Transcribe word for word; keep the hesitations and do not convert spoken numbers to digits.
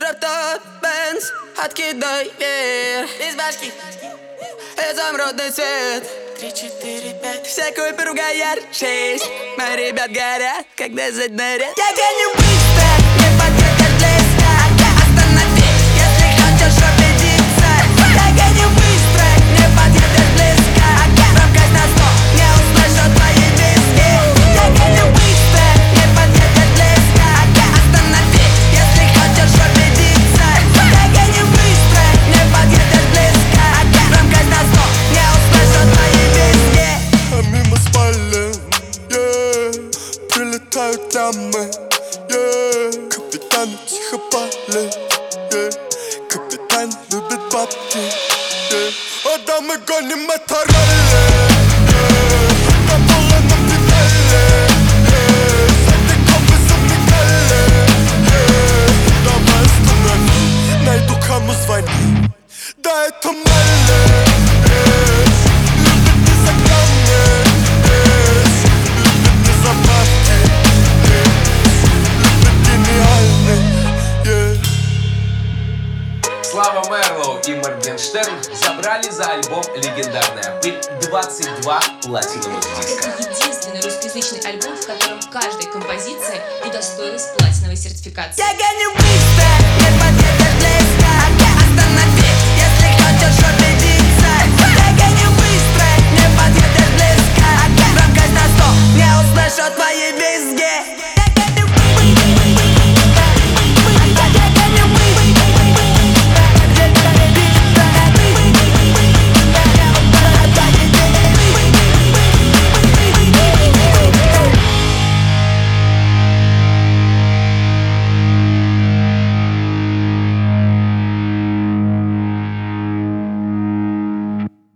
Дроп-топ, Бенз, откидай вверх из башки, изумрудный цвет. Три, четыре, пять. Все купи, ругай ярче. Мои ребят горят, когда заднарят. Я гоню быстро, не подъедешь близко. Остановись, если хочешь убедиться. Я гоню быстро, не подъедешь близко. Громкость на сто, не услышу твои виски. Я гоню быстро, не подъедешь близко. Остановись, если хочешь убедиться. Я гоню быстро, не подъедешь близко. Громкость на сто, не услышу твои виски. А мимо спален, yeah. Прилетают дамы, yeah. Капитан тихо палит, yeah. Капитан любит бабки, yeah. А дамы гоним это ралли, yeah. На полном педали, yeah. За веком вы замигали, yeah. Давай останови, найду кому звони. Да, это Молли, yeah. Любит не за камни, yeah. Любит не за бабки, yeah. Любит гениальный, yeah. Слава Мерлоу и Моргенштерн забрали за альбом «Легендарная пыль» двадцать два платиновых диска. Это единственный русскоязычный альбом, в котором каждая композиция удостоилась платиновой сертификации.